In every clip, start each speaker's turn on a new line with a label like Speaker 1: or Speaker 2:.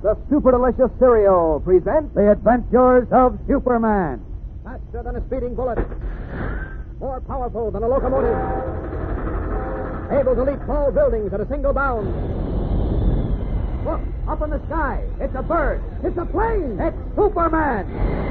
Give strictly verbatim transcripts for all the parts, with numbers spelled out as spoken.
Speaker 1: the Super Delicious Cereal presents
Speaker 2: The Adventures of Superman.
Speaker 1: Faster than a speeding bullet, more powerful than a locomotive, able to leap tall buildings at a single bound. Look, up in the sky. It's a bird. It's a plane. It's Superman.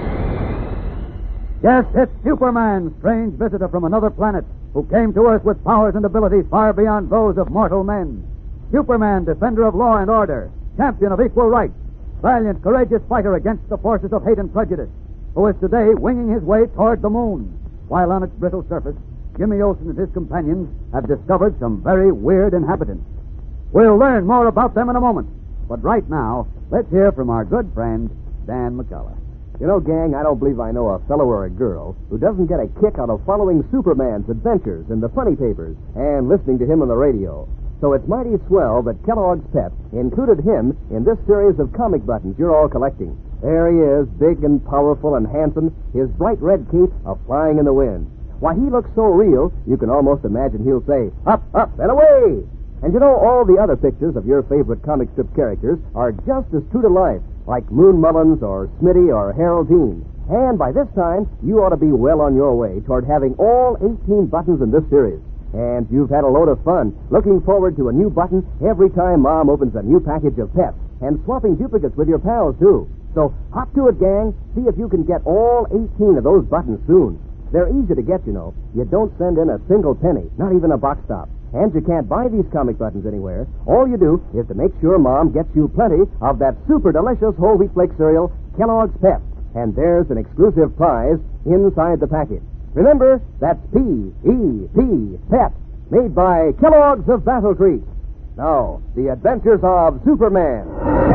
Speaker 2: Yes, it's Superman, strange visitor from another planet, who came to Earth with powers and abilities far beyond those of mortal men. Superman, defender of law and order, champion of equal rights, valiant, courageous fighter against the forces of hate and prejudice, who is today winging his way toward the moon, while on its brittle surface, Jimmy Olsen and his companions have discovered some very weird inhabitants. We'll learn more about them in a moment. But right now, let's hear from our good friend, Dan McCullough.
Speaker 1: You know, gang, I don't believe I know a fellow or a girl who doesn't get a kick out of following Superman's adventures in the funny papers and listening to him on the radio. So it's mighty swell that Kellogg's Pep included him in this series of comic buttons you're all collecting. There he is, big and powerful and handsome, his bright red cape a-flying in the wind. Why, he looks so real, you can almost imagine he'll say, up, up, and away! And you know, all the other pictures of your favorite comic strip characters are just as true to life, like Moon Mullins or Smitty or Harold Dean. And by this time, you ought to be well on your way toward having all eighteen buttons in this series. And you've had a load of fun looking forward to a new button every time Mom opens a new package of Pep, and swapping duplicates with your pals, too. So hop to it, gang. See if you can get all eighteen of those buttons soon. They're easy to get, you know. You don't send in a single penny, not even a box stop. And you can't buy these comic buttons anywhere. All you do is to make sure Mom gets you plenty of that super delicious whole wheat flake cereal, Kellogg's Pep. And there's an exclusive prize inside the package. Remember, that's P E P, Pep, made by Kellogg's of Battle Creek. Now, the adventures of Superman.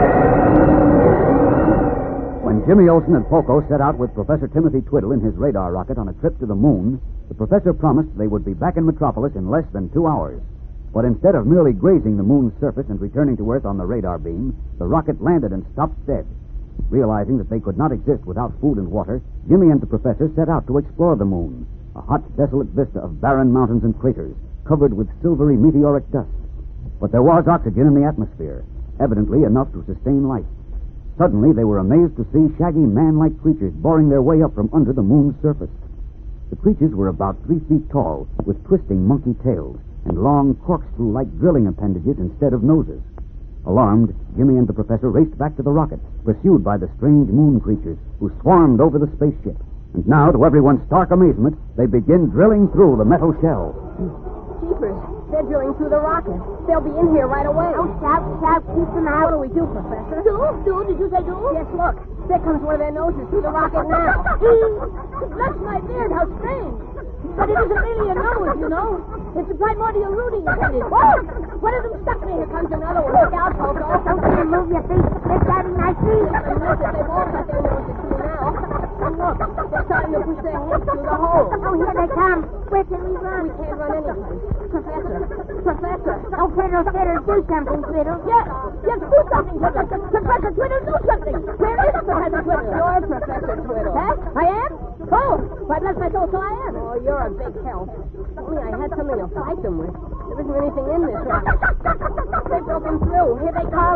Speaker 2: When Jimmy Olsen and Poco set out with Professor Timothy Twiddle in his radar rocket on a trip to the moon, the professor promised they would be back in Metropolis in less than two hours. But instead of merely grazing the moon's surface and returning to Earth on the radar beam, the rocket landed and stopped dead. Realizing that they could not exist without food and water, Jimmy and the professor set out to explore the moon, a hot, desolate vista of barren mountains and craters, covered with silvery meteoric dust. But there was oxygen in the atmosphere, evidently enough to sustain life. Suddenly, they were amazed to see shaggy man-like creatures boring their way up from under the moon's surface. The creatures were about three feet tall, with twisting monkey tails and long corkscrew-like drilling appendages instead of noses. Alarmed, Jimmy and the professor raced back to the rocket, pursued by the strange moon creatures who swarmed over the spaceship. And now, to everyone's stark amazement, they begin drilling through the metal shell.
Speaker 3: Jeepers, they're drilling through the rocket. They'll be in here right away. Oh, shout, shout, keep them out. What do we do, Professor? Do? Do? Did you say do? Yes, look. There comes one of their noses through the rocket now. Bless my beard, how strange. But it isn't really a nose, you know. It's a primordial rooting appendage. Whoa! One of them stuck me. Here comes another one. Look out, Poco. Don't you move your feet. They're starting my feet. And look, they've all got their noses through now. And look, they're starting to push their heads through the hole. Oh, here they come. Where can we run? We can't run anyplace. Professor. Professor. Oh, Fiddle, Fiddle, do something, Fiddle. Yes. Yes, do something, Professor. Professor Twiddle, do something. Where is Professor Twiddle? You're Professor Twiddle. Huh? I am? Oh, why, bless my soul, so I am. Oh, you're a big help. Only I had something to fight them with. There isn't anything in this rocket. They've broken through. Here they come.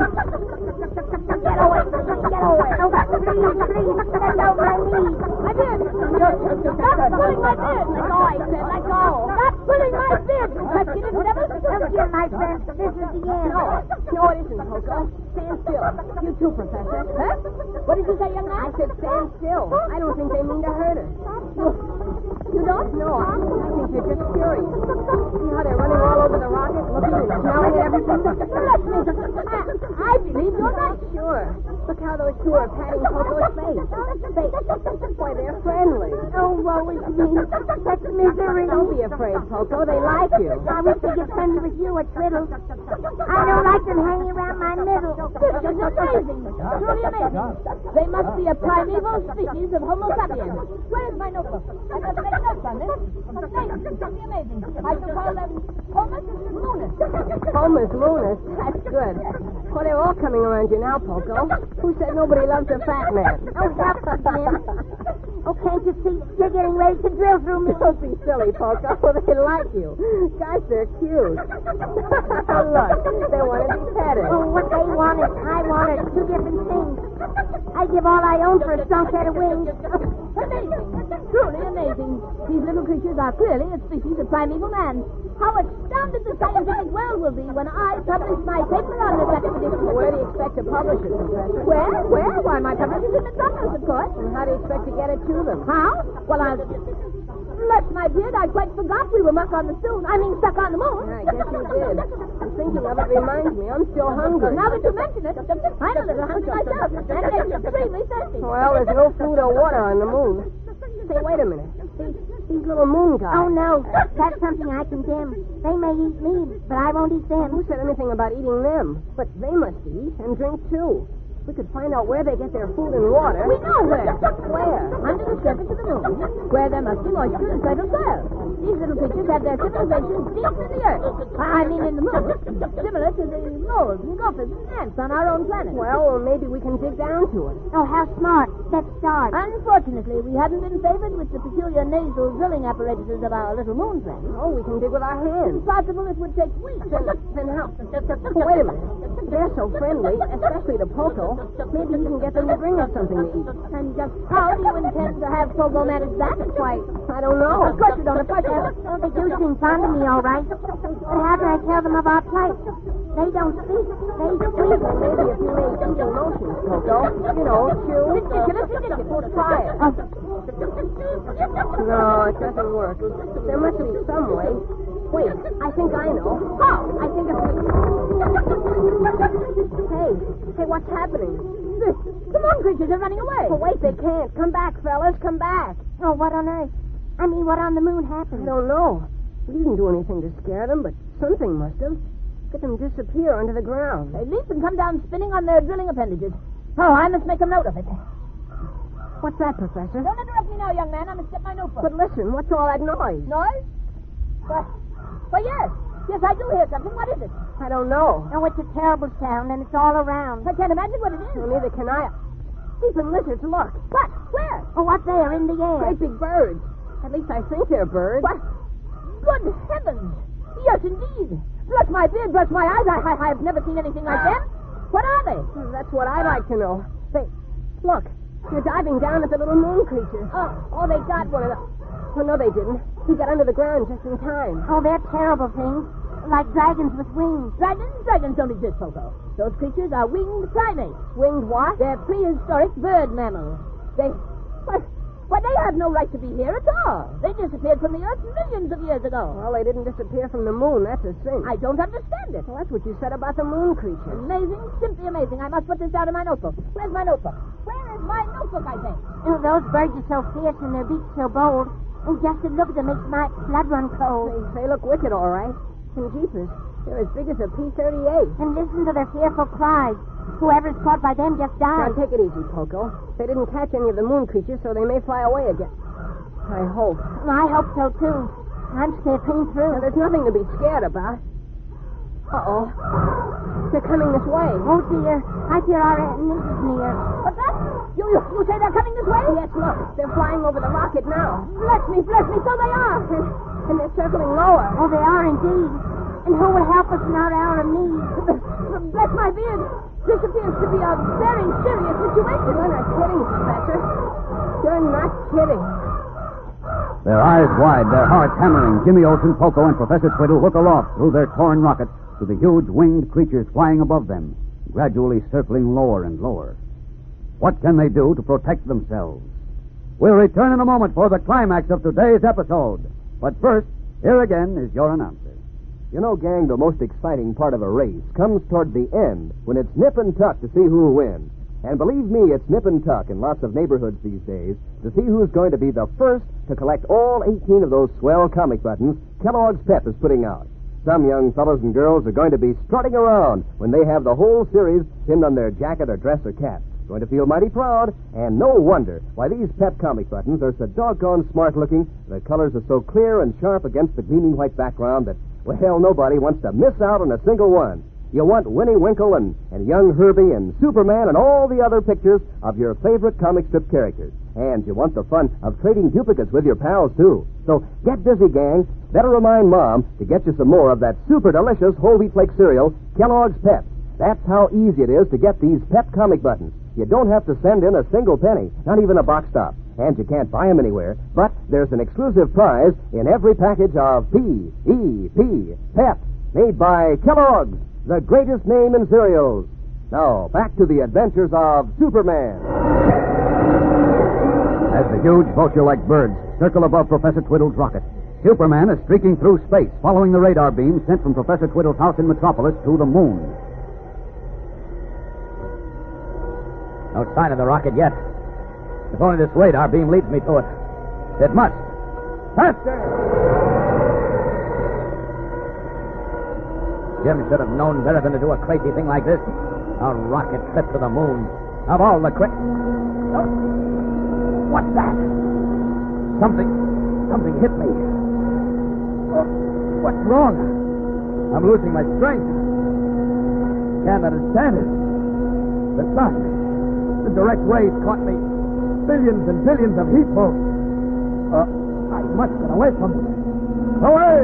Speaker 3: Get away. Get away. Oh, please, please. Let go my knee. I did. Stop pulling my beard. Let go, I said. Let go. Stop pulling my beard, you pesky little devil. Don't you, my friend. This is the end. No. No, it isn't, Poco. Stand still. You too, Professor. Huh? What did you say, young man? I said stand still. I don't think they mean to hurt us. Look. You don't know. I think they're just curious. See how they're running all over the rocket, looking and smelling at everything? Let me. I, I believe you're not sure. Look how those two are patting Poco's face. Face. Boy, they're friendly. Oh, woe is me. That's misery. Don't be afraid, Poco. They like you. I wish they get friendly with you at Twiddle. I don't like them hanging around my middle. This is amazing. Truly amazing. They must be a primeval species of Homo sapiens. Where is my notebook? I got to make notes on this. Thanks. Truly amazing. I shall call them Homus Lunas. Homus Lunas? That's good. Well, they're all coming around you now, Poco. Who said nobody loves a fat man? Oh, that's a man. Oh, can't you see? You're getting ready to drill through me.
Speaker 4: Don't be silly, Poco. They like you. Gosh, they're cute. Look, they want to be petted.
Speaker 3: Oh, what they want and I want are two different things. I give all I own for a strong set of wings.
Speaker 5: Amazing. Truly amazing. These little creatures are clearly a species of primeval man. How astounded the scientific world will be when I publish my paper on this expedition.
Speaker 4: Where do you expect to publish it, Professor?
Speaker 5: Where? Where? Why, my publisher's in the Metropolis, of course.
Speaker 4: And how do you expect to get it to them?
Speaker 5: How? Well, I'll... Bless my beard, I quite forgot we were muck on the stool. I mean, stuck on the moon.
Speaker 4: I guess you did. And thinking of it reminds me, I'm still hungry.
Speaker 5: Now that you mention it, I'm a little hungry myself. And I'm extremely thirsty.
Speaker 4: Well, there's no food or water on the moon. Say, wait a minute. These, these little moon guys.
Speaker 3: Oh, no. That's something I condemn. They may eat me, but I won't eat them.
Speaker 4: Who said anything about eating them? But they must eat and drink, too. We could find out where they get their food and water.
Speaker 5: We know where.
Speaker 4: Where?
Speaker 5: Under the surface of the moon, where there must be moisture and fertile soil. These little creatures have their civilization deep in the earth. I mean in the moon. Similar to the moles and gophers and ants on our own planet.
Speaker 4: Well, maybe we can dig down to it.
Speaker 3: Oh, how smart. Let's start.
Speaker 5: Unfortunately, we haven't been favored with the peculiar nasal drilling apparatuses of our little moon friends.
Speaker 4: Oh, we can dig with our hands.
Speaker 5: It's possible it would take weeks.
Speaker 4: Then, then how? Wait a minute. They're so friendly, especially to Poco. Maybe you can get them to bring us something to eat.
Speaker 5: And just how do you intend to have Pogo manage that?
Speaker 4: Why, I don't know.
Speaker 5: Of course you don't. Of course you don't.
Speaker 3: Oh, they do seem fond of me, all right. But how can I tell them of our plight? They don't speak. They squeak.
Speaker 4: Maybe if you made eating motions, Poco. You know, chew.
Speaker 5: Ridiculous, ridiculous.
Speaker 4: Try it.
Speaker 3: Oh,
Speaker 4: No, it doesn't work. There must be some way. Wait, I think I know.
Speaker 5: How?
Speaker 4: I think if we... Hey, hey, what's happening?
Speaker 5: The moon creatures are running away.
Speaker 4: Oh, wait, they can't. Come back, fellas, come back.
Speaker 3: oh, what on earth? I mean, what on the moon
Speaker 4: I
Speaker 3: happened?
Speaker 4: don't know. We didn't do anything to scare them, but something must have. Get them disappear under the ground.
Speaker 5: They leap and come down spinning on their drilling appendages. Oh, I must make a note of it.
Speaker 4: What's that, Professor?
Speaker 5: Don't interrupt me now, young man. I must get my notebook.
Speaker 4: But listen, what's all that noise?
Speaker 5: Noise? Well, well, yes. Yes, I do hear something. What is it?
Speaker 4: I don't know.
Speaker 3: Oh, it's a terrible sound, and it's all around.
Speaker 5: I can't imagine what it is.
Speaker 4: Well, neither can I. Sleeping lizards, look.
Speaker 5: What? Where?
Speaker 3: Oh, what there in the air?
Speaker 4: Great big birds. At least I think they're birds.
Speaker 5: What? Good heavens. Yes, indeed. Bless my beard, bless my eyes. I, I, I've never seen anything like them. What are they?
Speaker 4: That's what I'd like to know. They, look, they're diving down at the little moon creature.
Speaker 5: Oh, oh, they got one of them.
Speaker 4: Oh, no, they didn't. He got under the ground just in time.
Speaker 3: Oh, they're terrible things. Like dragons with wings.
Speaker 5: Dragons? Dragons don't exist, Poco. Those creatures are winged primates.
Speaker 4: Winged what?
Speaker 5: They're prehistoric bird mammals. They... What? Why, they have no right to be here at all. They disappeared from the earth millions of years ago.
Speaker 4: Well, they didn't disappear from the moon. That's a sin.
Speaker 5: I don't understand it.
Speaker 4: Well, that's what you said about the moon creature.
Speaker 5: Amazing, simply amazing. I must put this down in my notebook. Where's my notebook? Where is my notebook, I say?
Speaker 3: Oh, those birds are so fierce and their beaks so bold. And just to look at them makes my blood run cold.
Speaker 4: They, they look wicked, all right. And jeepers, they're as big as a P thirty-eight.
Speaker 3: And listen to their fearful cries. Whoever's caught by them just
Speaker 4: Now,
Speaker 3: dies.
Speaker 4: take it easy, Poco. They didn't catch any of the moon creatures, so they may fly away again. I hope.
Speaker 3: Well, I hope so, too. I'm scared clean through.
Speaker 4: Now, there's nothing to be scared about. Uh-oh. They're coming this way.
Speaker 3: Oh, dear. I fear our enemies is near.
Speaker 5: What's that? You, you, you say they're coming this way?
Speaker 4: Yes, look. They're flying over the rocket now.
Speaker 5: Bless me, bless me, so they are.
Speaker 4: And, and they're circling lower.
Speaker 3: Oh, they are indeed. And who will help us in our hour of need?
Speaker 5: Bless my beard. This appears to be a very serious situation.
Speaker 4: You're not kidding, Professor. You're not kidding.
Speaker 2: Their eyes wide, their hearts hammering, Jimmy Olsen, Poco, and Professor Twiddle look aloft through their torn rocket to the huge winged creatures flying above them, gradually circling lower and lower. What can they do to protect themselves? We'll return in a moment for the climax of today's episode. But first, here again is your announcer.
Speaker 1: You know, gang, the most exciting part of a race comes toward the end when it's nip and tuck to see who'll win. And believe me, it's nip and tuck in lots of neighborhoods these days to see who's going to be the first to collect all eighteen of those swell comic buttons Kellogg's Pep is putting out. Some young fellows and girls are going to be strutting around when they have the whole series pinned on their jacket or dress or cap. Going to feel mighty proud, and no wonder why these Pep comic buttons are so doggone smart looking. The colors are so clear and sharp against the gleaming white background that, well, nobody wants to miss out on a single one. You want Winnie Winkle and, and young Herbie and Superman and all the other pictures of your favorite comic strip characters. And you want the fun of trading duplicates with your pals, too. So get busy, gang. Better remind Mom to get you some more of that super delicious whole wheat flake cereal, Kellogg's Pep. That's how easy it is to get these Pep comic buttons. You don't have to send in a single penny, not even a box stop. And you can't buy them anywhere. But there's an exclusive prize in every package of P E P, Pep, made by Kellogg's, the greatest name in cereals. Now, back to the adventures of Superman.
Speaker 2: As the huge vulture-like birds circle above Professor Twiddle's rocket, Superman is streaking through space, following the radar beam sent from Professor Twiddle's house in Metropolis to the moon.
Speaker 6: No sign of the rocket yet. If only this radar beam leads me to it. It must. Faster! Jim should have known better than to do a crazy thing like this. A rocket trip to the moon. Of all the cra... Oh. What's that? Something... Something hit me. Oh, what's wrong? I'm losing my strength. Can't understand it. The sun... The direct rays caught me. Billions and billions of heat bolts. Uh, I must get away from it. Away!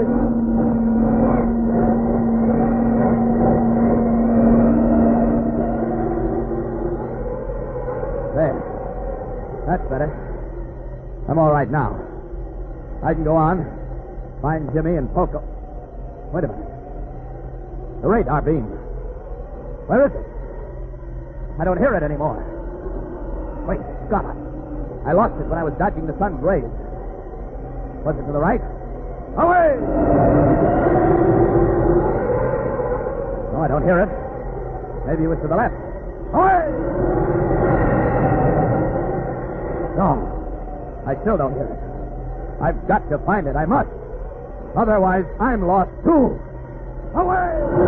Speaker 6: There. That's better. I'm all right now. I can go on. Find Jimmy and Poco. Wait a minute. The radar beam. Where is it? I don't hear it anymore. Wait, got it. I lost it when I was dodging the sun's rays. Was it to the right? Away! Oh, I don't hear it. Maybe it was to the left. Away! No, I still don't hear it. I've got to find it. I must. Otherwise, I'm lost, too. Away!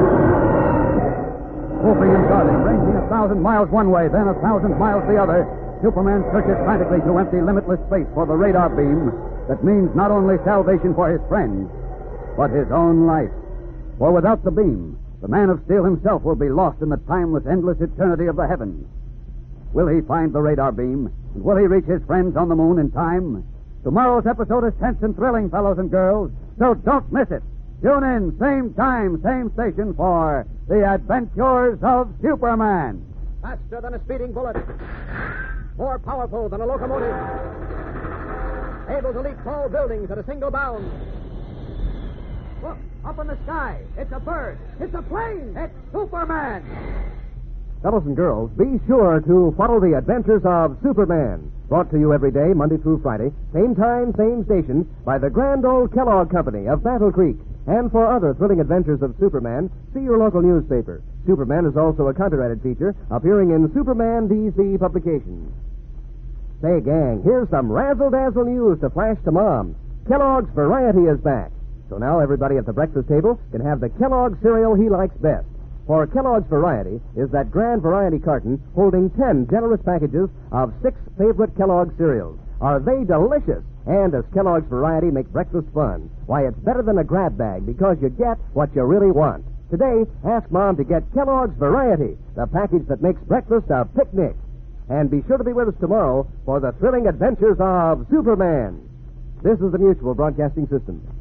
Speaker 2: Swooping and darting, ranging a thousand miles one way, then a thousand miles the other, Superman searches frantically through empty, limitless space for the radar beam that means not only salvation for his friends, but his own life. For without the beam, the Man of Steel himself will be lost in the timeless, endless eternity of the heavens. Will he find the radar beam? And will he reach his friends on the moon in time? Tomorrow's episode is tense and thrilling, fellows and girls, so don't miss it. Tune in, same time, same station for The Adventures of Superman.
Speaker 6: Faster than a speeding bullet. More powerful than a locomotive. Able to leap tall buildings at a single bound. Look, up in the sky. It's a bird. It's a plane. It's Superman.
Speaker 1: Fellows and girls, be sure to follow The Adventures of Superman. Brought to you every day, Monday through Friday, same time, same station, by the Grand Old Kellogg Company of Battle Creek. And for other thrilling adventures of Superman, see your local newspaper. Superman is also a copyrighted feature appearing in Superman D C publications. Say, gang, here's some razzle-dazzle news to flash to Mom. Kellogg's Variety is back. So now everybody at the breakfast table can have the Kellogg cereal he likes best. For Kellogg's Variety is that grand variety carton holding ten generous packages of six favorite Kellogg cereals. Are they delicious? And does Kellogg's Variety make breakfast fun? Why, it's better than a grab bag because you get what you really want. Today, ask Mom to get Kellogg's Variety, the package that makes breakfast a picnic. And be sure to be with us tomorrow for the thrilling adventures of Superman. This is the Mutual Broadcasting System.